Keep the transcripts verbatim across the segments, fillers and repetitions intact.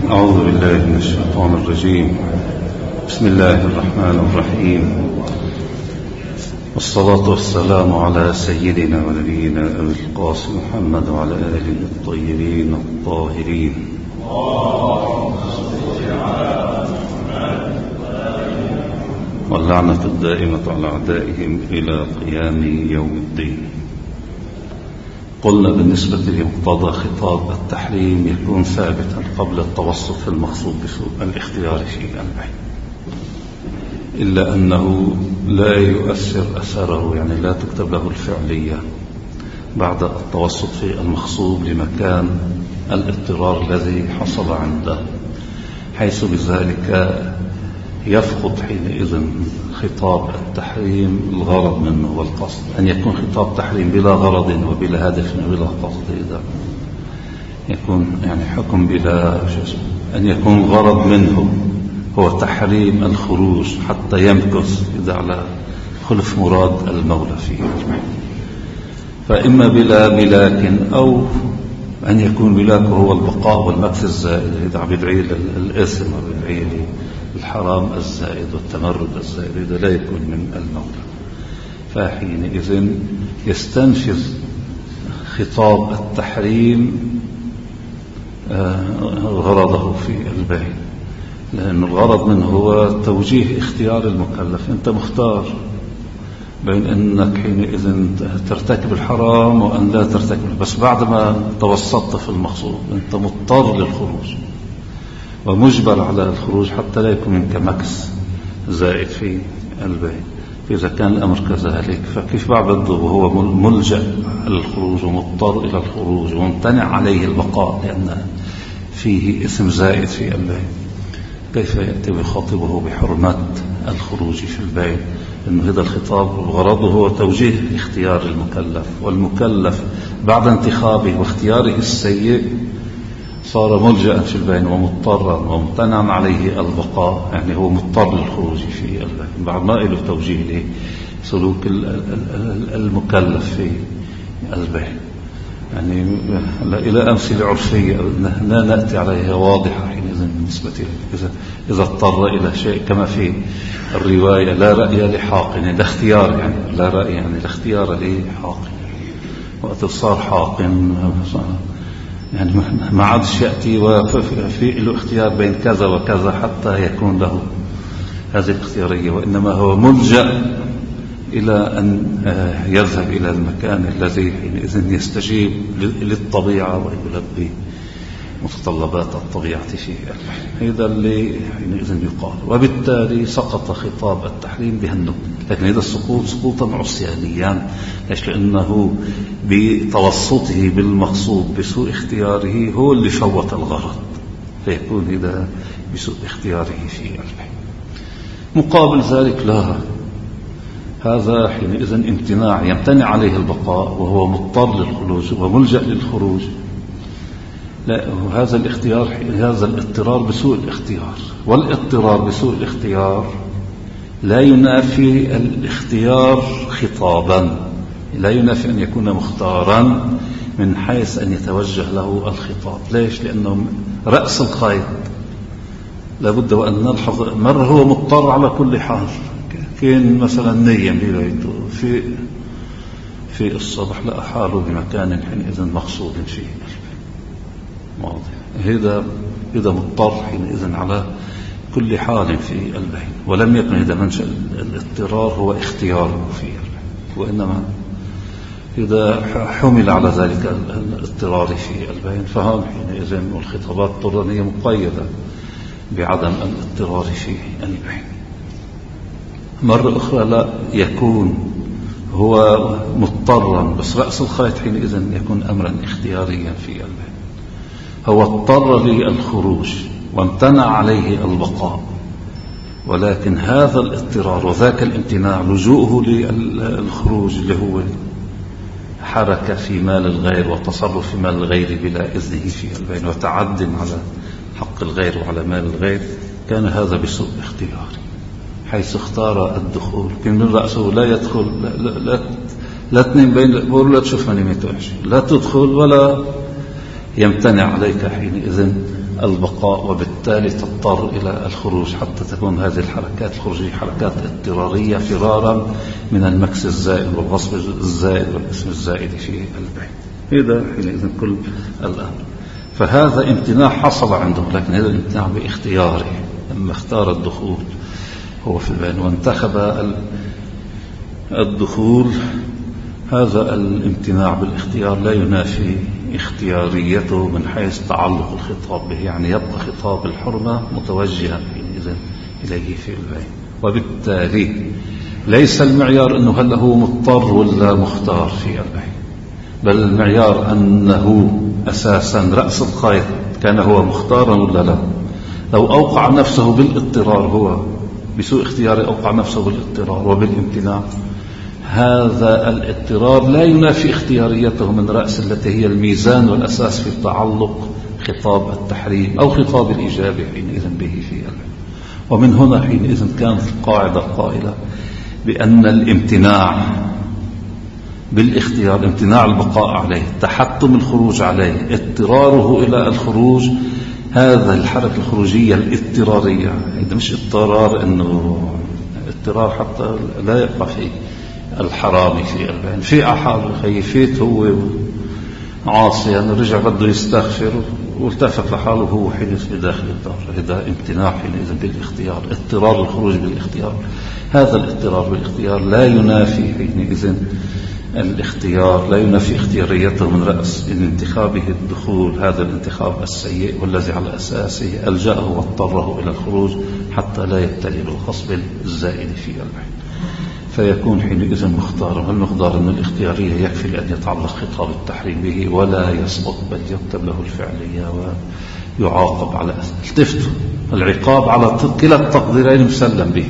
أعوذ بالله من الشيطان الرجيم. بسم الله الرحمن الرحيم، والصلاة والسلام على سيدنا ونبينا أبي القاسم محمد وعلى آله الطيبين الطاهرين. واللعنة الدائمة على أعدائهم إلى قيام يوم الدين. قلنا بالنسبة لمقتضى خطاب التحريم يكون ثابتا قبل التوسط في المقصود بسوء الاختيار في البيع، إلا أنه لا يؤثر أثره، يعني لا تكتب له الفعلية بعد التوسط في المقصود لمكان الاضطرار الذي حصل عنده، حيث بذلك يفقد حينئذ خطاب التحريم الغرض منه والقصد. أن يكون خطاب تحريم بلا غرض وبلا هدف وبلا قصد، إذا يكون يعني حكم بلا أن يكون غرض منه هو تحريم الخروج حتى يمكث إذا على خلف مراد المولى فيه، فإما بلا بلاك أو أن يكون بلاك هو البقاء والمكث الزائد، إذا بيدعي الإثم وبيدعي الحرام الزائد والتمرد الزائد، إذا لا يكون من المولى، فحينئذ يستنفذ خطاب التحريم غرضه في البيع، لأن الغرض منه هو توجيه اختيار المكلف. أنت مختار بين أنك حينئذ ترتكب الحرام وأن لا ترتكب، بس بعد ما توسطت في المقصود أنت مضطر للخروج ومجبر على الخروج حتى لا يكون منك مكس زائد في البيع. إذا كان الأمر كذلك فكيف بعد وهو ملجأ للخروج ومضطر إلى الخروج وممتنع عليه البقاء لأن فيه اسم زائد في البيع، كيف يأتي بخاطبه بحرمة الخروج في البيع؟ إنه هذا الخطاب غرضه هو توجيه اختيار المكلف، والمكلف بعد انتخابه واختياره السيء صار ملجأ في البيع ومضطرا وممتنعا عليه البقاء، يعني هو مضطر للخروج في البيع بعد ما له توجيه لسلوك المكلف في البيع. يعني إلى أمثلة عرفية لا نأتي عليها واضحة حينئذ بالنسبة إذا إذا اضطر إلى شيء، كما في الرواية لا رأي لحاقن، لا اختيار، يعني لا رأي يعني لا اختيار لحاقن، وقت صار حاقن يعني ما عادش يأتي وفي له اختيار بين كذا وكذا حتى يكون له هذه الاختيارية، وإنما هو ملجأ إلى أن يذهب إلى المكان الذي حينئذ يستجيب للطبيعة ويلبي متطلبات الطبيعة فيه. هذا اللي حينئذ يقال، وبالتالي سقط خطاب التحريم بهالنوع. لكن هذا السقوط سقوطا عصيانيا، ليش؟ لأنه بتوسطه بالمقصود بسوء اختياره هو اللي فوت الغرض، فيكون هذا بسوء اختياره في البيع. مقابل ذلك لا، هذا حينئذ امتناع يمتنع عليه البقاء وهو مضطر للخروج وملجأ للخروج، لا، هذا الاختيار هذا الاضطرار بسوء الاختيار، والاضطرار بسوء الاختيار لا ينافي الاختيار خطابا، لا ينافي أن يكون مختارا من حيث أن يتوجه له الخطاب. ليش؟ لأنه رأس الخيط لابد وأن نلحظ مرة هو مضطر على كل حال، كان مثلا نيم ببيته في في الصباح لقى حاله بمكان حينئذ مقصود فيه واضح، هذا إذا مضطر حينئذ على كل حال في البيع، ولم يكن إذا منشأ الاضطرار هو اختياره فيه، وإنما إذا حمل على ذلك الاضطرار في البيع فهم حينئذ والخطابات الطرانية مقيدة بعدم الاضطرار في البيع. مرة أخرى لا يكون هو مضطرا، بس رأس الخيط حينئذ يكون أمرا اختياريا في البيع، هو اضطر للخروج وامتنع عليه البقاء، ولكن هذا الاضطرار وذاك الامتناع لجوءه للخروج اللي هو حركة في مال الغير وتصرف في مال الغير بلا إذنه في البيع وتعد على حق الغير وعلى مال الغير، كان هذا بسوء اختياري حيث اختار الدخول. كان من رأسه لا يدخل، لا, لا, لا, لا تنم بين بقول لا تشوف مني متوحش، لا تدخل ولا يمتنع عليك حينئذ البقاء، وبالتالي تضطر إلى الخروج حتى تكون هذه الحركات الخروجية حركات اضطرارية فرارا من المكس الزائد والغصب الزائد والاسم الزائد في البيع. هذا حينئذ كل الأمر. فهذا امتناع حصل عنده، لكن هذا الامتناع باختياره لما اختار الدخول هو في البيع وانتخب الدخول. هذا الامتناع بالاختيار لا ينافي اختياريته من حيث تعلق الخطاب به، يعني يبقى خطاب الحرمة متوجها إليه في البيع. وبالتالي ليس المعيار أنه هل هو مضطر ولا مختار في البيع، بل المعيار أنه أساسا رأس الخيط كان هو مختارا ولا لا. لو أوقع نفسه بالاضطرار، هو بسوء اختياره أوقع نفسه بالاضطرار وبالامتناع، هذا الاضطرار لا ينافي اختياريته من رأس التي هي الميزان والأساس في تعلق خطاب التحريم أو خطاب الإيجاب حينئذ به في البيع. ومن هنا حينئذ كانت القاعدة القائلة بأن الامتناع بالاختيار، امتناع البقاء عليه، تحتم الخروج عليه، اضطراره إلى الخروج، هذا الحركة الخروجية الاضطرارية، هذا مش اضطرار انه اضطرار حتى لا يقع في الحرام في البيع. في حال خيفيت هو عاصي يعني رجع بده يستغفر والتفت لحاله وهو حدث بداخل الدار، هذا امتناع حينئذ بالاختيار، اضطرار الخروج بالاختيار. هذا الاضطرار بالاختيار لا ينافي حينئذ الاختيار، لا ينافي اختياريته من رأس انتخابه الدخول، هذا الانتخاب السيء والذي على أساسه ألجأه واضطره إلى الخروج حتى لا يبتلي بالغصب الزائد في البيع، فيكون حينئذ مختارا. والمقدار أن الاختيارية يكفي لأن يتعلق خطاب التحريم به ولا يسقط، بل يكتب له الفعلية ويعاقب على التفت. العقاب على كلا التقديرين مسلم به،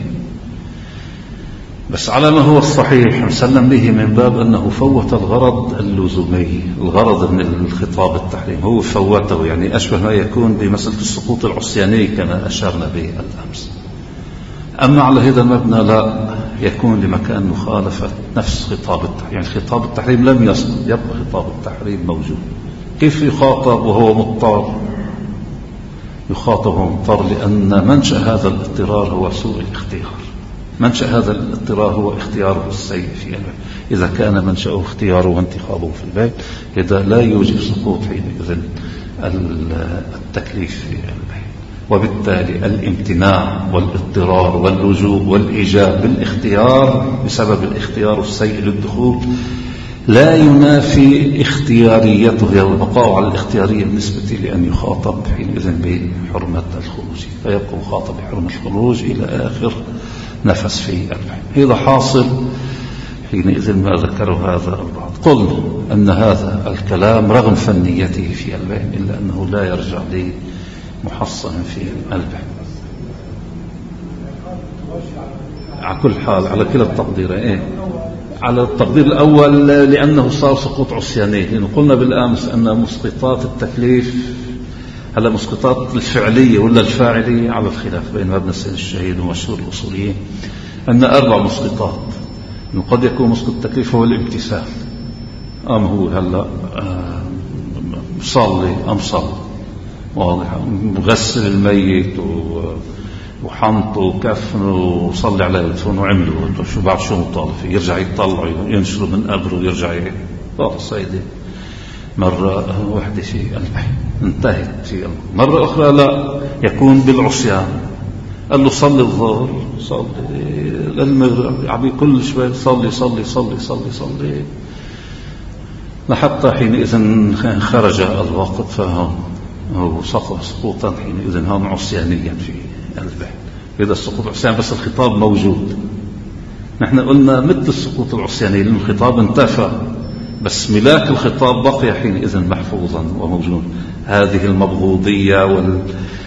بس على ما هو الصحيح مسلم به من باب أنه فوت الغرض اللزومي، الغرض من الخطاب التحريم هو فوته، يعني أشبه ما يكون بمسألة السقوط العصياني كما أشرنا به الأمس. أما على هذا المبنى لا، يكون لمكان مخالفة نفس خطاب التحريم، يعني خطاب التحريم لم يسقط، يبقى خطاب التحريم موجود. كيف يخاطب وهو مضطر؟ يخاطب وهو مضطر لأن منشأ هذا الاضطرار هو سوء الاختيار، منشأ هذا الاضطرار هو اختياره السيء في البيع. إذا كان منشأه اختياره وانتخابه في البيع، إذا لا يوجب سقوط حينئذ التكليف في البيع. وبالتالي الامتناع والاضطرار واللجوء والإيجاب بالاختيار بسبب الاختيار السيء للدخول لا ينافي اختياريته والبقاء على الاختيارية بالنسبة لأن يخاطب حينئذ بحرمة الخروج، فيبقى مخاطب بحرمة الخروج إلى آخر نفس في البيع. هذا حاصل حينئذ ما ذكره هذا البعض. قلنا أن هذا الكلام رغم فنيته في البيع إلا أنه لا يرجع لمحصن في البيع على كل حال، على كلا التقديرين. إيه؟ على التقدير الأول لأنه صار سقوط عصياني، لأنه قلنا بالأمس أن مسقطات التكليف هلا مسقطات الفعلية ولا الفاعلية على الخلاف بين مبنى السيد الشهيد ومشهور الأصوليين أن أربع مسقطات. إنه قد يكون مسقط التكليف هو الامتثال، أم هو هلا صلي أم صلي، واضح، مغسل الميت وحنطه وكفنه وصلي عليه ودفنه وعمله شو بعد شو مطالب فيه، يرجع يطلع ينشره من قبره ويرجع يطلع صيده مرة واحدة في البيع انتهت في البيع. مرة أخرى لا، يكون بالعصيان، قال له صلي الظهر صلي للمغرب، عبي كل شوي صلي صلي صلي صلي صلي لحتى حينئذ خرج الوقت، فهم هو سقط سقوطا حينئذ هم عصيانيا في البيع. إذا السقوط عصيان بس الخطاب موجود، نحن قلنا مثل السقوط العصياني لأن الخطاب انتفى بس ملاك الخطاب بقي حينئذ محفوظا وموجود. هذه المبغوضية وال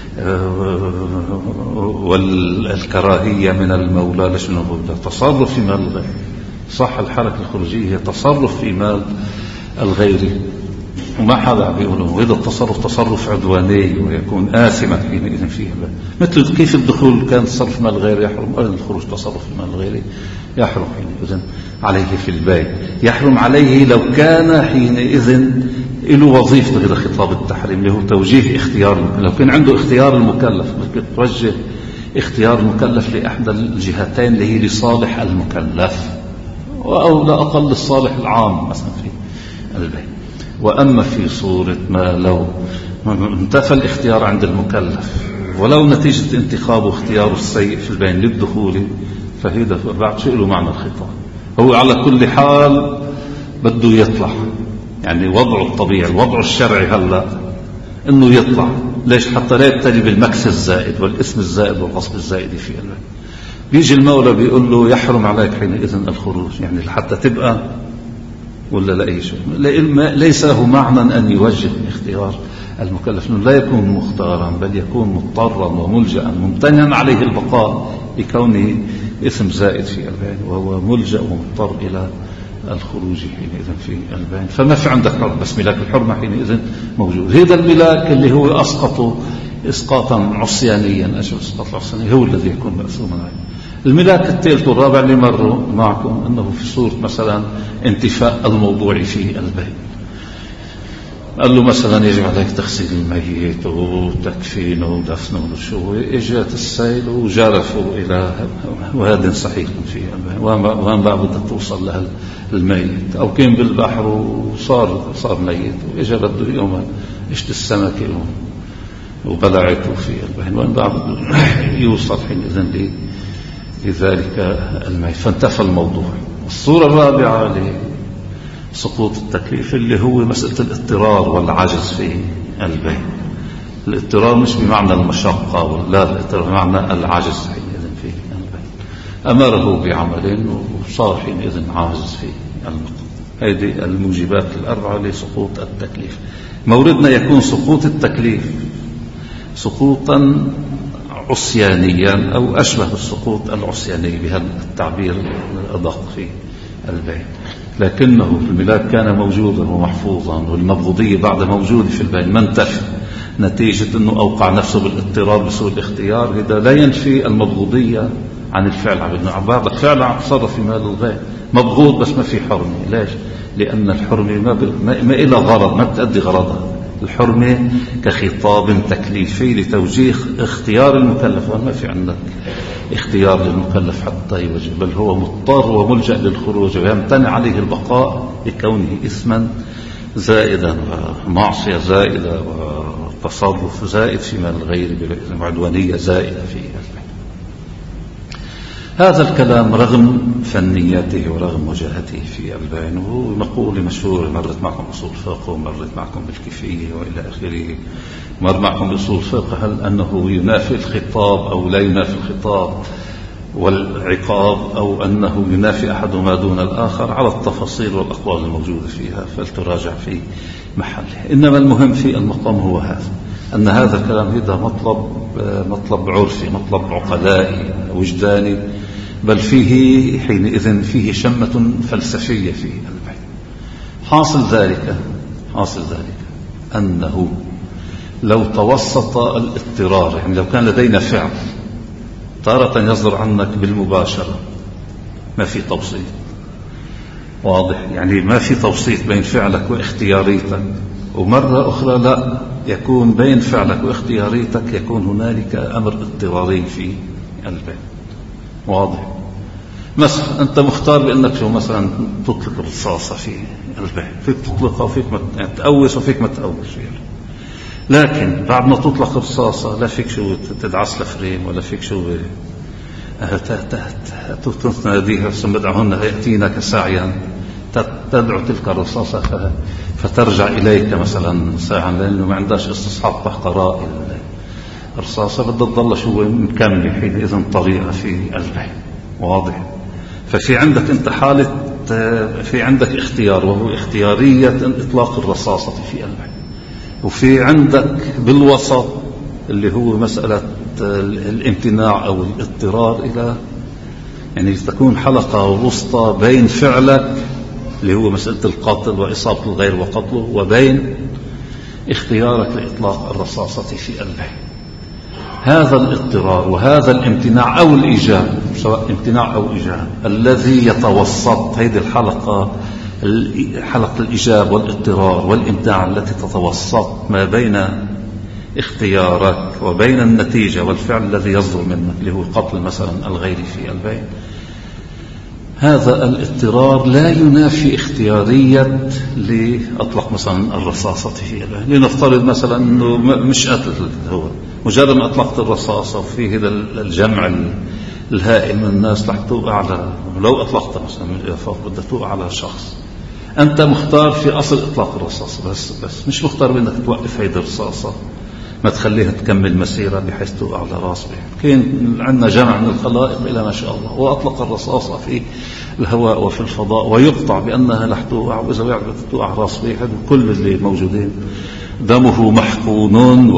والكراهية من المولى لشنو تصرف في مال الغير، صح الحركة الخروجية هي تصرف في مال الغير وما حدا بيقوله، وإذا التصرف تصرف عدواني ويكون آثما حينئذ فيه، مثل كيف الدخول كان تصرف مال الغير يحرم، الخروج تصرف في مال الغير يحرم حينئذ عليه في البيع. يحرم عليه لو كان حينئذ له وظيفة غير خطاب التحريم اللي هو توجيه اختيار المكلف. لو كان عنده اختيار المكلف ممكن توجه اختيار المكلف لإحدى الجهتين اللي هي لصالح المكلف أو لا أقل الصالح العام مثلا في البيع. وأما في صورة ما لو انتفى الاختيار عند المكلف ولو نتيجة انتخابه اختياره السيء في البيع للدخول، فهذا بعد شيء له معنى الخطاب. هو على كل حال بده يطلع، يعني وضعه الطبيعي الوضع الشرعي هلا انه يطلع. ليش؟ حتى لا يبتلي بالمكس الزائد والاسم الزائد والغصب الزائد في البيع. بيجي المولى بيقول له يحرم عليك حينئذ الخروج، يعني حتى تبقى ولا لا أي شيء. ليس له معنى أن يوجه اختيار المكلف، لا يكون مختارا بل يكون مضطرا وملجأ ممتنعا عليه البقاء لكونه اسم زائد في البيع، وهو ملجأ ومضطر إلى الخروج حينئذ في البيع. فما في عندك حرم، بس ملاك الحرمة حينئذ موجود. هذا الملاك اللي هو أسقطه إسقاطا عصيانيا، أشهر إسقاط العصياني هو الذي يكون مأثوما عليه. الملاك الثالث والرابع اللي مروا معكم أنه في صورة مثلا انتفاء الموضوع في البيع، قال له مثلا يجب عليك تغسيل الميت وتكفينه ودفنه وشو، اجت السيل وجرفوا الى واد صحيح في البيع، وين بقى بدك توصل له الميت، او كان بالبحر وصار صار ميت واجى بده يوم اشت السمكه وبلعته في البيع، وين بقى بده يوصل حينئذ لذلك الميت، فانتفى الموضوع. الصورة الرابعة لسقوط التكليف اللي هو مسألة الاضطرار والعجز في البيع. الاضطرار مش بمعنى المشقة ولا الاضطرار بمعنى العجز حينئذ في البيع. أمره بعمل وصار حينئذ عاجز في المقام. هذه الموجبات الأربعة لسقوط التكليف. موردنا يكون سقوط التكليف سقوطا عصيانيا أو أشبه بالسقوط العصياني بهذا التعبير الأدق في البيع، لكنه في الملاك كان موجودا ومحفوظا، والمبغوضية بعد موجود في البيع ما انتفى نتيجة أنه أوقع نفسه بالاضطرار بسوء الاختيار. هذا لا ينفي المبغوضية عن الفعل، عن بعض فعلا عم تصرف في مال الغير مبغوض بس ما في حرمة. ليش؟ لأن الحرمة ما, ما, ما إلى غرض، ما بتأدي غرضها. الحرمة كخطاب تكليفي لتوجيه اختيار المكلف، وما في عندك اختيار للمكلف حتى يوجه، بل هو مضطر وملجأ للخروج ويمتنع عليه البقاء لكونه إثما زائدا ومعصية زائدة وتصرف زائد في مال الغير وعدوانية زائدة في البيع. هذا الكلام رغم فنيته ورغم وجاهته في البيع، ونقول مشهور مرت معكم أصول الفقه ومرت معكم بالكيفية وإلى آخره، مر معكم بأصول الفقه هل أنه ينافي الخطاب أو لا ينافي الخطاب والعقاب، أو أنه ينافي أحدهما دون الآخر، على التفاصيل والأقوال الموجودة فيها فلتراجع في محله. إنما المهم في المقام هو هذا، أن هذا الكلام هذا مطلب مطلب عرفي، مطلب عقلائي وجداني، بل فيه حينئذ فيه شمة فلسفية في البيع. حاصل ذلك حاصل ذلك أنه لو توسط الاضطرار، يعني لو كان لدينا فعل تارة يصدر عنك بالمباشرة ما في توسيط واضح، يعني ما في توسيط بين فعلك واختياريتك، ومرة أخرى لا، يكون بين فعلك واختياريتك يكون هنالك أمر اضطراري في البيع واضح. مثلا أنت مختار بأنك شو مثلا تطلق الرصاصة في البيع، فيك تطلقها وفيك ما تقوس وفيك ما تقوس، لكن بعد ما تطلق الرصاصة لا فيك شو تدعس لفريم ولا فيك شو تناديها سمدعهن يأتينك ساعيا تدعو تلك الرصاصة فترجع إليك مثلا ساعة، لأنه ما عندهاش استصحاب قراء الرصاصة، بدها تضل شو مكمل حينئذ طريقة في البيع واضح. ففي عندك انت حالة، في عندك اختيار وهو اختيارية إطلاق الرصاصة في البيع، وفي عندك بالوسط اللي هو مسألة الامتناع أو الاضطرار إلى، يعني تكون حلقة وسطى بين فعلك اللي هو مسألة القتل وإصابة الغير وقتله وبين اختيارك لإطلاق الرصاصة في البيع. هذا الاضطرار وهذا الامتناع أو الإيجاب، سواء امتناع أو إيجاب، الذي يتوسط هذه الحلقة حلقة الإيجاب والاضطرار والإمتاع التي تتوسط ما بين اختيارك وبين النتيجة والفعل الذي يصدر منك اللي هو قتل مثلا الغير في البين، هذا الاضطرار لا ينافي اختيارية لأطلق مثلا الرصاصة في البين. لنفترض مثلا أنه مش قتل، هو مجرد ما أطلقت الرصاصة وفي هذا الجمع الهائل من الناس رح توقع على، لو أطلقت مثلا من الإرفاق بدها توقع على شخص، أنت مختار في أصل إطلاق الرصاصة، بس بس مش مختار بأنك توقف هيدي الرصاصة، ما تخليها تكمل مسيرة بحيث توقع على راس بيه. كان عندنا جمع من الخلائق إلى ما شاء الله وأطلق الرصاصة في الهواء وفي الفضاء ويقطع بأنها رح توقع، وإذا وقعت توقع راس بيه كل اللي موجودين دمه محقون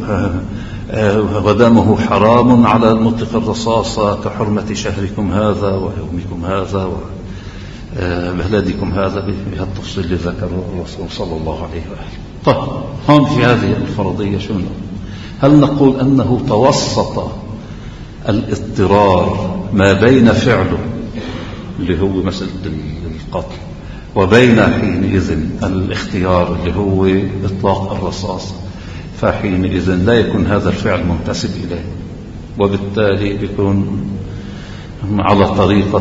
ودمه حرام على المطلق الرصاصة كحرمة شهركم هذا ويومكم هذا وبلدكم هذا بهالتفصيل اللي ذكره الرسول صلى الله عليه وآله. طيب هون في هذه الفرضية شو نقول؟ هل نقول أنه توسط الاضطرار ما بين فعله اللي هو مسألة القتل وبين حينئذ الاختيار اللي هو إطلاق الرصاص، فحينئذ لا يكون هذا الفعل منتسب إليه، وبالتالي بيكون على طريقة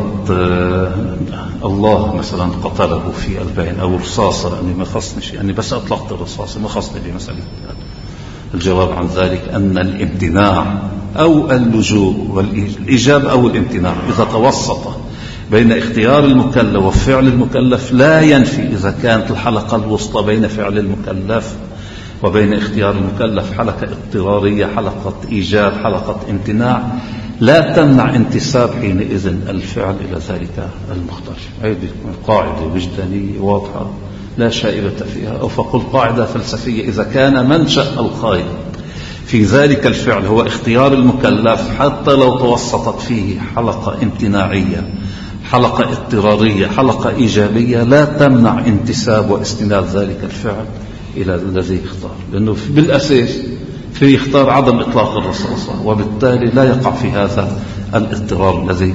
الله مثلا قتله في البين أو رصاصة لأني ما خصنيش، يعني بس أطلقت الرصاصة ما خصني بمسألة. الجواب عن ذلك أن الامتناع أو اللجوء والإيجاب أو الامتناع إذا توسط بين اختيار المكلف وفعل المكلف لا ينفي إذا كانت الحلقة الوسطى بين فعل المكلف وبين اختيار المكلف حلقة اضطرارية، حلقة إيجاب، حلقة امتناع، لا تمنع انتساب حينئذ الفعل إلى ذلك المختار. هذه قاعدة وجدانية واضحة لا شائبة فيها، أو فقل قاعدة فلسفية: إذا كان منشأ الخير في ذلك الفعل هو اختيار المكلف حتى لو توسطت فيه حلقة امتناعية، حلقة اضطرارية، حلقة إيجابية، لا تمنع انتساب واستناد ذلك الفعل إلى الذي يختار، لأنه بالأساس في يختار عدم إطلاق الرصاصة، وبالتالي لا يقع في هذا الاضطرار الذي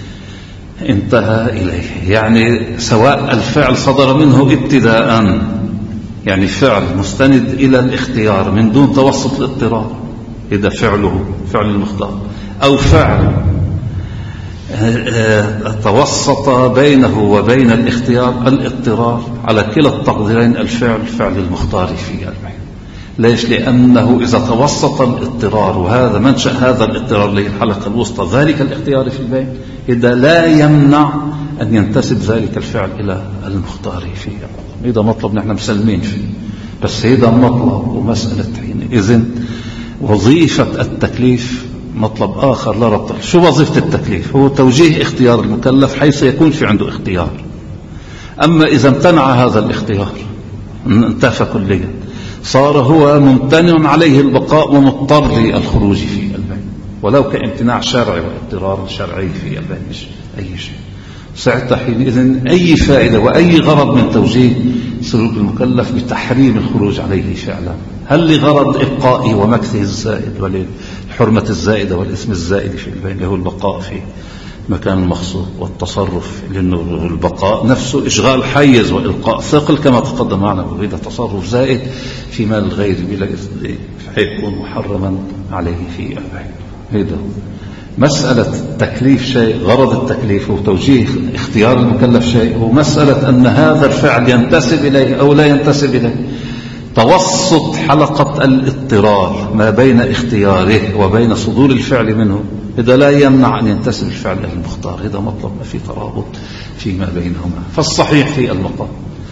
انتهى إليه. يعني سواء الفعل صدر منه ابتداء، يعني فعل مستند إلى الاختيار من دون توسط الاضطرار، إذا فعله فعل المختار، أو فعل توسط بينه وبين الاختيار الاضطرار، على كلا التقديرين الفعل فعل المختار في البين. ليش؟ لأنه إذا توسط الاضطرار، وهذا منشأ هذا الاضطرار اللي هي الحلقة الوسطى ذلك الاختيار في البين، إذا لا يمنع أن ينتسب ذلك الفعل إلى المختار فيه. إذا مطلب نحن مسلمين فيه، بس إذا مطلب ومسألة حينئذ وظيفة التكليف مطلب آخر لا ربط. شو وظيفة التكليف؟ هو توجيه اختيار المكلف حيث يكون في عنده اختيار. أما إذا امتنع هذا الاختيار انتفى كليا، صار هو ممتنع عليه البقاء ومضطر للخروج في البين، ولو كامتناع شرعي واضطرار شرعي في البين مش أي شيء. ساعتها حينئذ أي فائدة وأي غرض من توجيه سلوك المكلف بتحريم الخروج عليه فعلا؟ هل لغرض إبقائه ومكثه الزائد وللحرمة الزائدة والإثم الزائد في البين اللي هو البقاء في مكان المخصوص والتصرف، لأنه البقاء نفسه إشغال حيز وإلقاء ثقل كما تقدم معنا، وإذا تصرف زائد في مال الغير بلا إثم فيكون محرما عليه في البين. هذا مسألة التكليف شيء، غرض التكليف وتوجيه اختيار المكلف شيء، ومسألة أن هذا الفعل ينتسب إليه أو لا ينتسب إليه. توسط حلقة الاضطرار ما بين اختياره وبين صدور الفعل منه إذا لا يمنع أن ينتسب الفعل إلى المختار، هذا مطلب ما في ترابط فيما بينهما. فالصحيح في المقام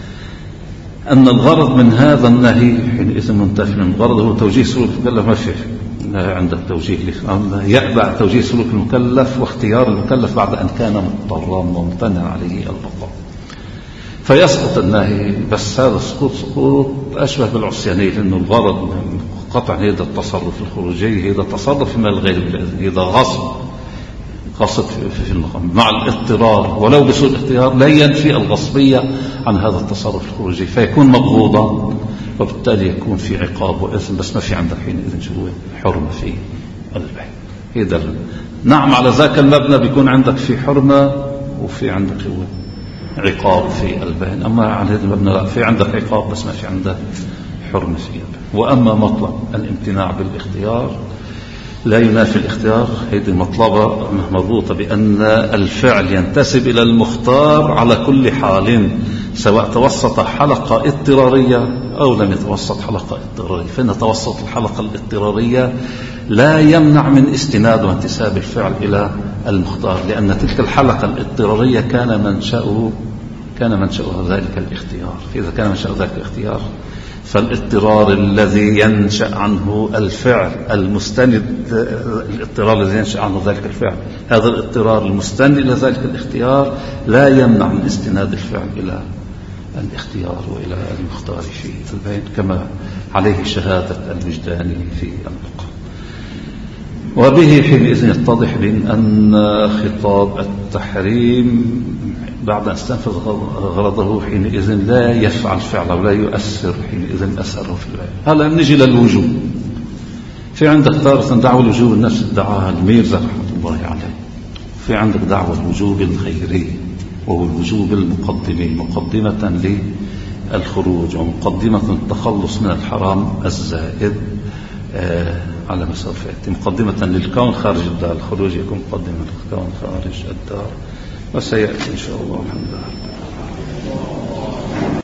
أن الغرض من هذا النهي حينئذ منتفي، من غرض هو توجيه سلوك المكلف، ما فيه عندك توجيه يأبع توجيه سلوك المكلف واختيار المكلف بعد أن كان مضطرا وممتنع عليه البقاء، فيسقط النهي. بس هذا السقوط سقوط أشبه بالعصيانية، لأنه الغرض من قطع هذا التصرف الخروجي هذا تصرف في مال الغير بالإذن، هذا غصب غصب في المقام مع الاضطرار ولو بسوء الاختيار لا ينفي الغصبية عن هذا التصرف الخروجي، فيكون مبغوضا وبالتالي يكون في عقاب وإثم، بس ما في عندك حينئذ شو حرمة في البين. هذا نعم على ذاك المبنى بيكون عندك في حرمة وفي عندك هو عقاب في البين. أما على هذا المبنى لا، في عندك عقاب بس ما في عندك حرمة في البين. وأما مطلب الامتناع بالاختيار لا ينافي الاختيار، هذه مطلبة مربوطة بأن الفعل ينتسب إلى المختار على كل حال، سواء توسط حلقة اضطرارية أو لم يتوسط حلقة اضطرارية. فإن توسط الحلقة الاضطرارية لا يمنع من استناد وانتساب الفعل إلى المختار، لأن تلك الحلقة الاضطرارية كان منشأه كان منشأه ذلك الاختيار. فإذا كان منشأ ذلك الاختيار فالاضطرار الذي ينشأ عنه الفعل المستند، الاضطرار الذي ينشأ عنه ذلك الفعل، هذا الاضطرار المستند إلى ذلك الاختيار لا يمنع من استناد الفعل إلى الاختيار وإلى المختار في البين، كما عليه شهادة الوجدان في النقل. وبه حينئذ يتضح بأن خطاب التحريم بعد أن استنفذ غرضه حينئذ لا يفعل فعله ولا يؤثر حينئذ أثره في البين. هلا نجي للوجوب. في عندك تارة دعوة الوجوب النفس ادعاها الميرزا رحمة الله عليه، في عندك دعوة الوجوب الخيري وهو الوجوب المقدمي، مقدمة للخروج ومقدمة التخلص من الحرام الزائد آه على ما سوف يأتي، مقدمة للكون خارج الدار، الخروج يكون مقدمة للكون خارج الدار، وسيأتي إن شاء الله. الحمد لله.